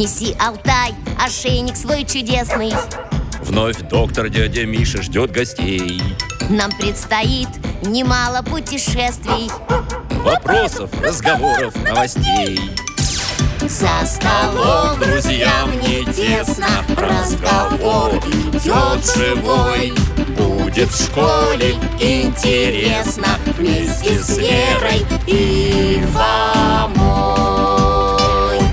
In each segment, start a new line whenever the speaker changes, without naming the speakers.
Неси, Алтай, ошейник свой чудесный.
Вновь доктор дядя Миша ждет гостей.
Нам предстоит немало путешествий,
Вопросов, разговоров, новостей.
за столом друзьям не тесно, разговор идет живой.
Будет в школе
Интересно вместе с Верой и Фомой.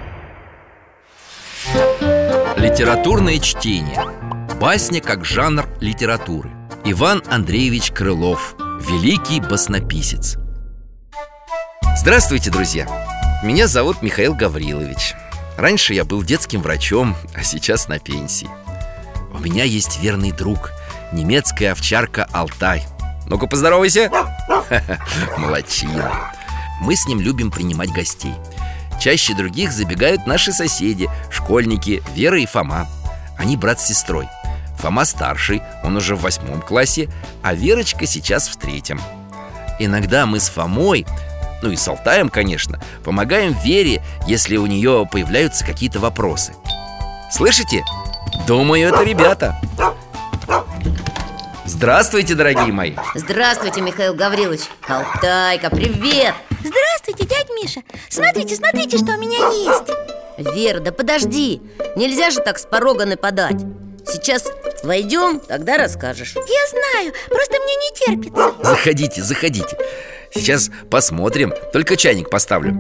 Литературное чтение. Басня как жанр литературы. Иван Андреевич Крылов, великий баснописец. Здравствуйте, друзья! Меня зовут Михаил Гаврилович. Раньше я был детским врачом, а сейчас на пенсии. У меня есть верный друг, немецкая овчарка Алтай. Ну-ка, поздоровайся! Молодчина. Мы с ним любим принимать гостей. Чаще других забегают наши соседи, школьники Вера и Фома. Они брат с сестрой. Фома старший, он уже в 8 классе, а Верочка сейчас в 3. Иногда мы с Фомой, ну и с Алтаем, конечно, помогаем Вере, если у нее появляются какие-то вопросы. Слышите? Думаю, это ребята. Здравствуйте, дорогие мои.
Здравствуйте, Михаил Гаврилович. Алтайка, привет!
Здравствуйте, дядь Миша. Смотрите, смотрите, что у меня есть.
Вера, да подожди. Нельзя же так с порога нападать. Сейчас войдем, тогда расскажешь.
Я знаю, просто мне не терпится.
Заходите, заходите. Сейчас посмотрим. Только чайник поставлю.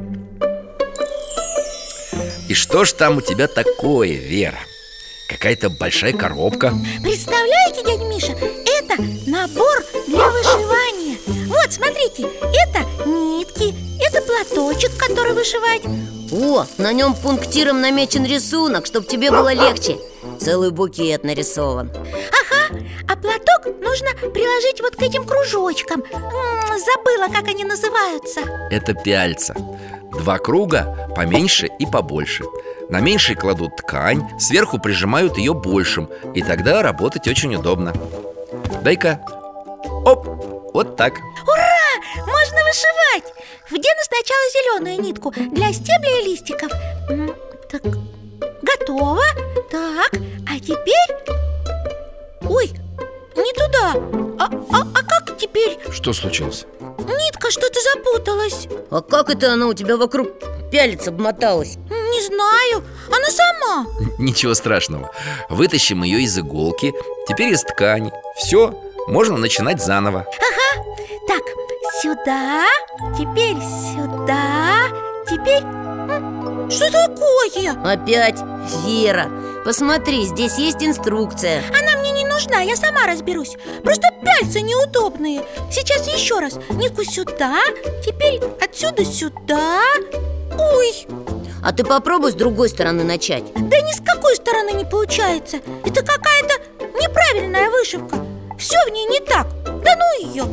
И что ж там у тебя такое, Вера? Какая-то большая коробка.
Представляете, дядь Миша, это набор для вышивания. Вот, смотрите, это нитки, это платочек, который вышивать.
О, на нем пунктиром намечен рисунок, чтобы тебе было легче. Целый букет нарисован.
Ага, а платок нужно приложить вот к этим кружочкам. Забыла, как они называются.
Это пяльца. 2 круга, поменьше и побольше. На меньший кладут ткань, сверху прижимают ее большим, и тогда работать очень удобно. Дай-ка. Оп, вот так.
Ура! Можно вышивать! Вдену сначала зеленую нитку для стебля и листиков. Так, готово. Так, а теперь... Ой, не туда. А как теперь?
Что случилось?
Нитка что-то запуталась.
А как это она у тебя вокруг пялец обмоталась?
Не знаю, она сама.
Ничего страшного. Вытащим ее из иголки, теперь из ткани. Все, можно начинать заново.
Ага, так, сюда, теперь сюда, теперь... Что такое?
Опять Вера, посмотри, здесь есть инструкция.
Она мне не нужна, я сама разберусь. Просто пяльцы неудобные. Сейчас еще раз. Нитку сюда, теперь отсюда сюда. Ой,
А ты попробуй с другой стороны начать.
да ни с какой стороны не получается. Это какая-то неправильная вышивка. Все в ней не так. Да ну ее.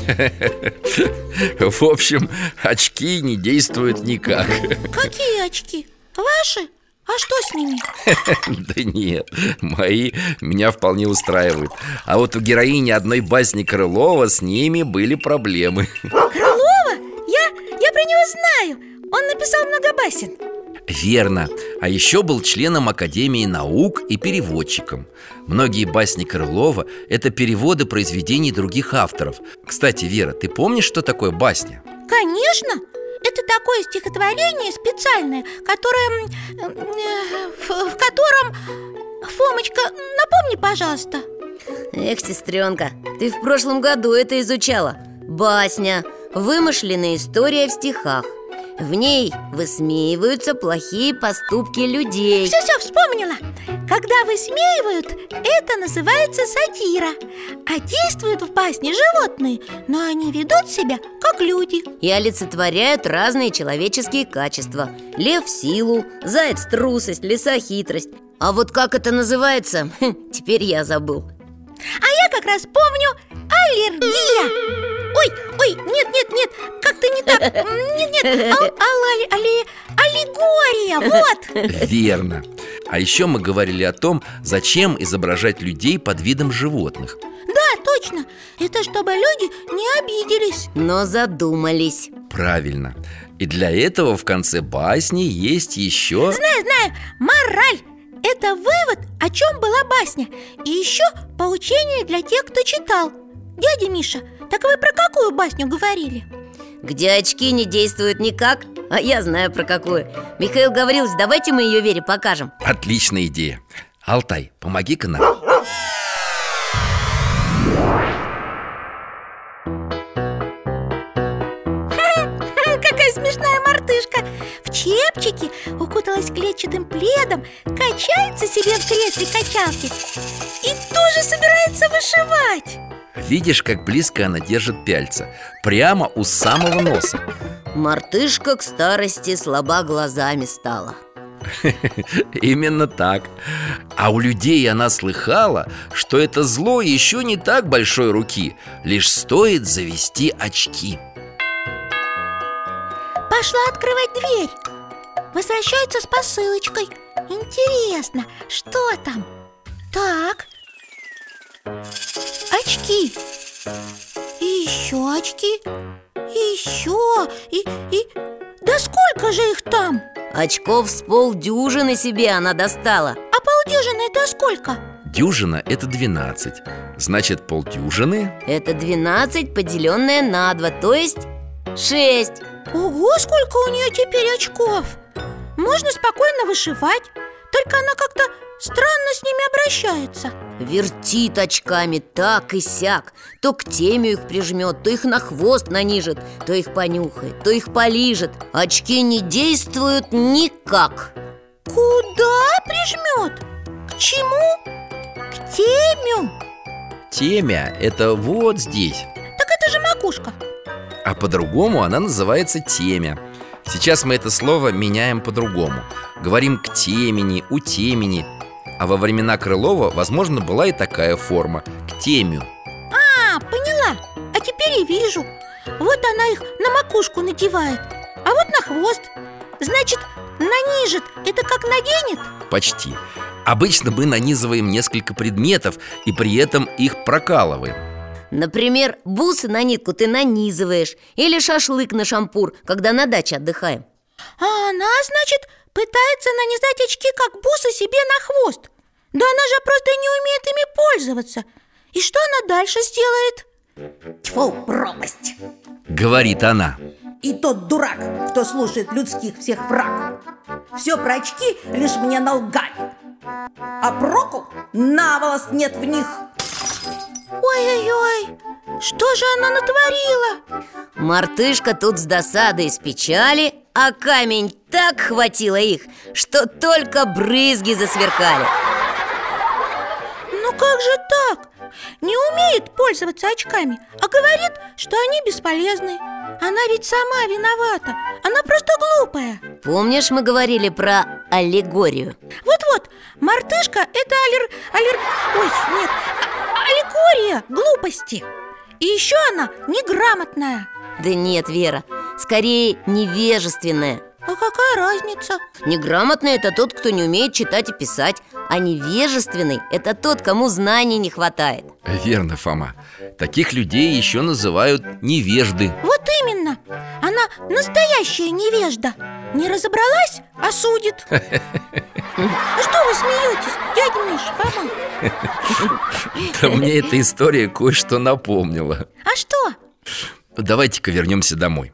В общем, очки не действуют никак.
Какие очки? Ваши? А что с ними?
Да нет, мои меня вполне устраивают. А вот у героини одной басни Крылова с ними были проблемы.
Крылова? Я про него знаю. Он написал много басен.
Верно. А еще был членом Академии наук и переводчиком. Многие басни Крылова – это переводы произведений других авторов. Кстати, Вера, ты помнишь, что такое басня?
Конечно. Это такое стихотворение специальное, которое... в котором... Фомочка, напомни, пожалуйста.
Эх, сестренка, ты в прошлом году это изучала. Басня – вымышленная история в стихах. В ней высмеиваются плохие поступки людей.
Все, вспомнила. Когда высмеивают, это называется сатира. А действуют в басне животные, но они ведут себя как люди.
И олицетворяют разные человеческие качества. Лев – силу, заяц – трусость, лиса – хитрость. А вот как это называется, теперь я забыл.
А я как раз помню – аллергия. Ой, нет, как-то не так. Нет, аллегория, вот.
Верно. А еще мы говорили о том, зачем изображать людей под видом животных.
Да, точно. Это чтобы люди не обиделись.
Но задумались.
Правильно. И для этого в конце басни есть еще...
Знаю, мораль. Это вывод, о чем была басня. И еще поучение для тех, кто читал. Дядя Миша, так вы про какую басню говорили?
Где очки не действуют никак, а я знаю про какую. Михаил Гаврилович, давайте мы ее Вере покажем.
Отличная идея. Алтай, помоги-ка нам.
Какая смешная мартышка. В чепчике укуталась клетчатым пледом, качается себе в кресле качалки и тоже собирается вышивать.
Видишь, как близко она держит пяльца? Прямо у самого носа.
Мартышка к старости слаба глазами стала.
Именно так. А у людей она слыхала, что это зло еще не так большой руки. Лишь стоит завести очки.
Пошла открывать дверь. Возвращается с посылочкой. Интересно, что там? Так. Очки. И еще очки. И еще. И... Да сколько же их там?
Очков с полдюжины себе она достала.
А полдюжины это сколько?
Дюжина – это 12. Значит, полдюжины?
Это 12, поделенное на 2, то есть 6.
Ого, сколько у нее теперь очков! Можно спокойно вышивать. Только она как-то странно с ними обращается.
Вертит очками так и сяк. То к теме их прижмет, то их на хвост нанижет, то их понюхает, то их полижет. Очки не действуют никак.
Куда прижмет? К чему? К теме?
Темя – это вот здесь.
Так это же макушка.
А по-другому она называется темя. Сейчас мы это слово меняем по-другому. Говорим к темени, у темени. А во времена Крылова, возможно, была и такая форма – к темю.
А, поняла. А теперь и вижу. Вот она их на макушку надевает, а вот на хвост. Значит, нанижет – это как наденет?
Почти. Обычно мы нанизываем несколько предметов и при этом их прокалываем.
Например, бусы на нитку ты нанизываешь. Или шашлык на шампур, когда на даче отдыхаем.
А она, значит, пытается нанизать очки, как бусы, себе на хвост. Да она же просто не умеет ими пользоваться. И что она дальше сделает?
Тьфу, пропасть!
Говорит она.
И тот дурак, кто слушает людских всех враг. Все про очки лишь мне налгали, а проку наволос нет в них.
Ой-ой-ой, что же она натворила?
Мартышка тут с досадой и с печали, а камень так хватило их, что только брызги засверкали.
Ну как же так? Не умеет пользоваться очками, а говорит, что они бесполезны. Она ведь сама виновата, она просто глупая.
Помнишь, мы говорили про аллегорию?
Вот-вот, мартышка – это аллегория глупости. И еще она неграмотная.
Да нет, Вера, скорее невежественная.
А какая разница?
Неграмотный – это тот, кто не умеет читать и писать. А невежественный – это тот, кому знаний не хватает.
Верно, Фома. Таких людей еще называют невежды.
Вот именно. Она настоящая невежда. Не разобралась, а судит. Ну что вы смеетесь, дядя Миша, Фома?
Да мне эта история кое-что напомнила.
А что?
Давайте-ка вернемся домой.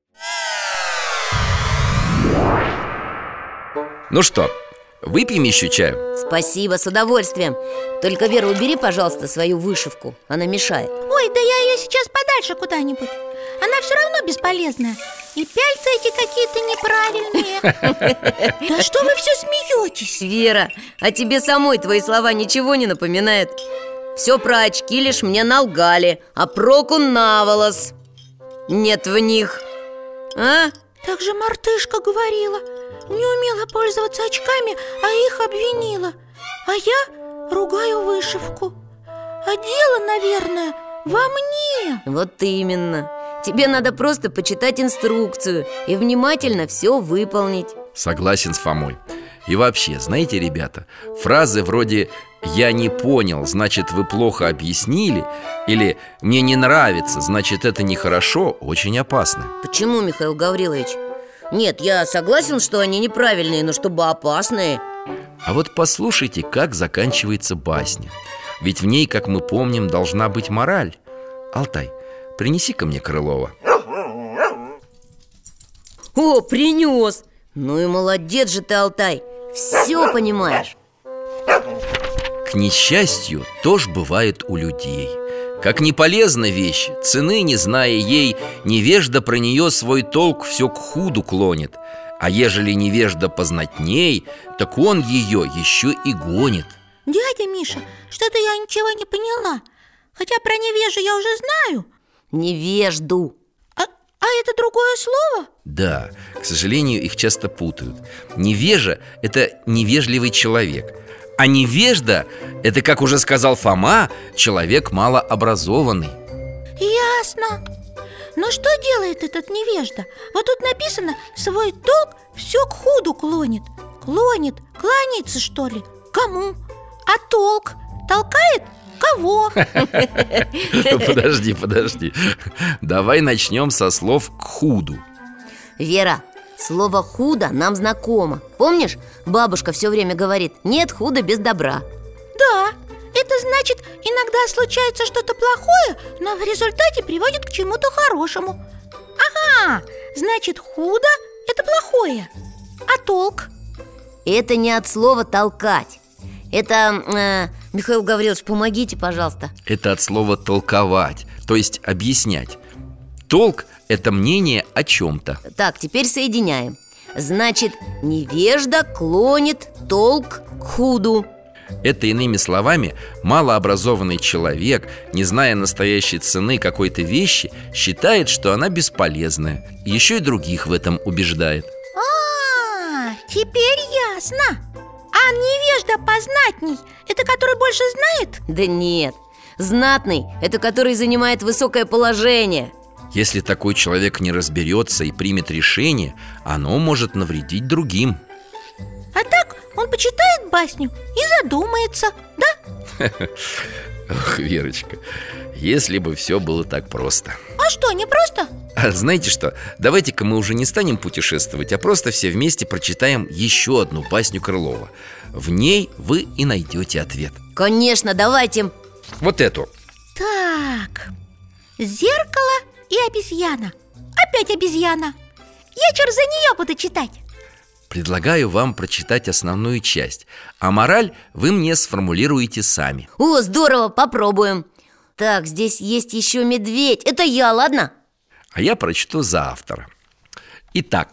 Ну что, выпьем еще чаю?
Спасибо, с удовольствием. Только, Вера, убери, пожалуйста, свою вышивку. Она мешает.
Ой, да я ее сейчас подальше куда-нибудь. Она все равно бесполезная. И пяльцы эти какие-то неправильные. Да что вы все смеетесь?
Вера, а тебе самой твои слова ничего не напоминают? Все про очки лишь мне налгали, а проку наволос нет в них. А?
Так же мартышка говорила. Не умела пользоваться очками, а их обвинила. А я ругаю вышивку. А дело, наверное, во мне.
Вот именно. Тебе надо просто почитать инструкцию и внимательно все выполнить.
Согласен с Фомой. И вообще, знаете, ребята, фразы вроде «я не понял, значит, вы плохо объяснили» или «мне не нравится, значит, это нехорошо» очень опасны.
Почему, Михаил Гаврилович? Нет, я согласен, что они неправильные, но чтобы опасные.
А вот послушайте, как заканчивается басня. Ведь в ней, как мы помним, должна быть мораль. Алтай, принеси-ка мне Крылова.
О, принес! Ну и молодец же ты, Алтай, все понимаешь.
К несчастью, тоже бывает у людей. Как не полезна вещь, цены не зная ей, невежда про нее свой толк все к худу клонит. А ежели невежда познатней, так он ее еще и гонит.
Дядя Миша, что-то я ничего не поняла. Хотя про невежу я уже знаю.
Невежду.
А это другое слово?
Да, к сожалению, их часто путают. Невежа – это невежливый человек. А невежда – это, как уже сказал Фома, человек малообразованный.
Ясно. Но что делает этот невежда? Вот тут написано: свой толк все к худу клонит. Клонит, кланяется, что ли? Кому? А толк? Толкает? Кого?
Подожди. Давай начнем со слов «к худу».
Вера, слово «худо» нам знакомо. Помнишь, бабушка все время говорит: нет худа без добра.
Да, это значит, иногда случается что-то плохое, но в результате приводит к чему-то хорошему. Ага, значит, худо – это плохое. А толк?
Это не от слова «толкать». Это, Михаил Гаврилович, помогите, пожалуйста.
Это от слова «толковать», то есть объяснять. Толк – это мнение о чем-то.
Так, теперь соединяем. Значит, невежда клонит толк к худу.
Это, иными словами, малообразованный человек, не зная настоящей цены какой-то вещи, считает, что она бесполезная. Еще и других в этом убеждает.
Теперь ясно. А невежда познатней – это который больше знает?
Да нет, знатный – это который занимает высокое положение.
Если такой человек не разберется и примет решение, оно может навредить другим.
А так он почитает басню и задумается, да?
Ох, Верочка, если бы все было так просто.
А что, не просто?
А знаете что, давайте-ка мы уже не станем путешествовать, а просто все вместе прочитаем еще одну басню Крылова. В ней вы и найдете ответ.
Конечно, давайте.
Вот эту.
Так, зеркало и обезьяна. Опять обезьяна. Я черт за нее буду читать.
Предлагаю вам прочитать основную часть, а мораль вы мне сформулируете сами.
О, здорово, попробуем. Так, здесь есть еще медведь. Это я, ладно?
А я прочту за автора. Итак,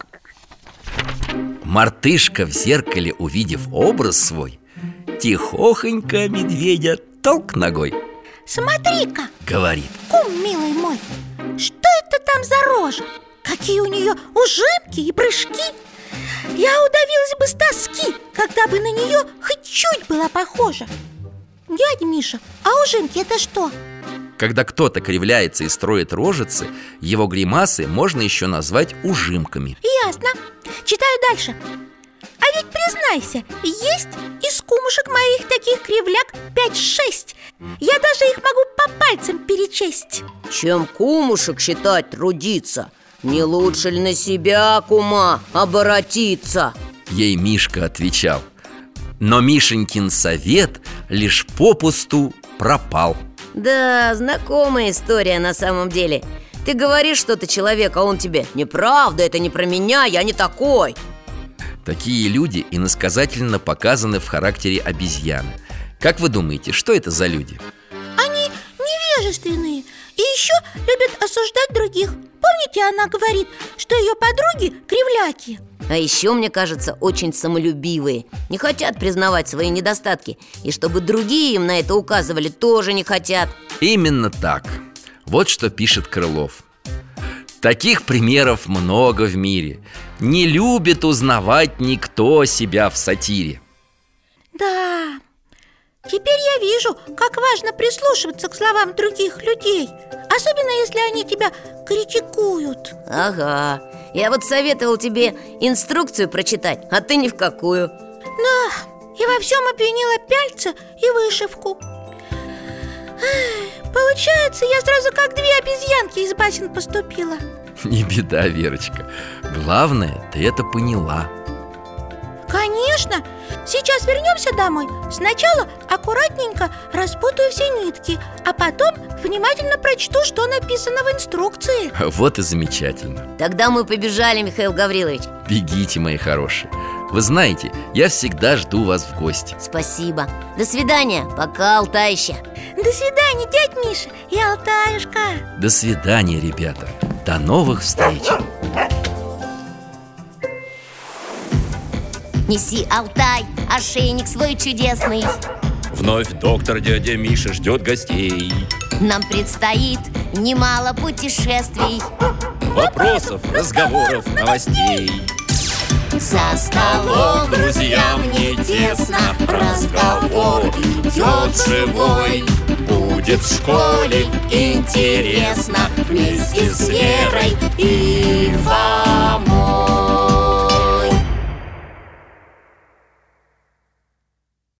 мартышка в зеркале, увидев образ свой, тихохонько медведя толк ногой.
Смотри-ка,
говорит:
кум, милый мой, что это там за рожа? Какие у нее ужимки и прыжки! Я удавилась бы с тоски, когда бы на нее хоть чуть была похожа. Дядя Миша, а ужимки это что?
Когда кто-то кривляется и строит рожицы, его гримасы можно еще назвать ужимками.
Ясно. Читаю дальше. А ведь признайся, есть из кумушек моих таких кривляк 5-6. Я даже их могу по пальцам перечесть.
Чем кумушек считать трудиться? Не лучше ли на себя, кума, оборотиться?
Ей Мишка отвечал. Но Мишенькин совет лишь попусту пропал.
Да, знакомая история на самом деле. Ты говоришь что-то человеку, а он тебе: неправда, это не про меня, я не такой.
Такие люди иносказательно показаны в характере обезьяны. Как вы думаете, что это за люди?
Они невежественные и еще любят осуждать других. Помните, она говорит, что ее подруги кривляки?
А еще, мне кажется, очень самолюбивые. Не хотят признавать свои недостатки. И чтобы другие им на это указывали, тоже не хотят.
Именно так. Вот что пишет Крылов. Таких примеров много в мире. Не любит узнавать никто себя в сатире.
Да, теперь я вижу, как важно прислушиваться к словам других людей, особенно если они тебя критикуют.
Ага, я вот советовал тебе инструкцию прочитать, а ты ни в какую.
во всем обвинила пяльца и вышивку. Получается, я сразу как две обезьянки из басен поступила.
Не беда, Верочка. Главное, ты это поняла.
Конечно. Сейчас вернемся домой. Сначала аккуратненько распутаю все нитки, а потом внимательно прочту, что написано в инструкции.
Вот и замечательно.
Тогда мы побежали, Михаил Гаврилович.
Бегите, мои хорошие. Вы знаете, я всегда жду вас в гости.
Спасибо. До свидания, пока, Алтайща.
До свидания, дядь Миша и Алтаюшка.
До свидания, ребята. До новых встреч.
Неси, Алтай, ошейник свой чудесный.
Вновь доктор дядя Миша ждет гостей.
Нам предстоит немало путешествий,
Вопросов, разговоров, новостей.
за столом
Друзьям не тесно, разговор идет живой. Будет в школе интересно вместе с Верой и Фомой.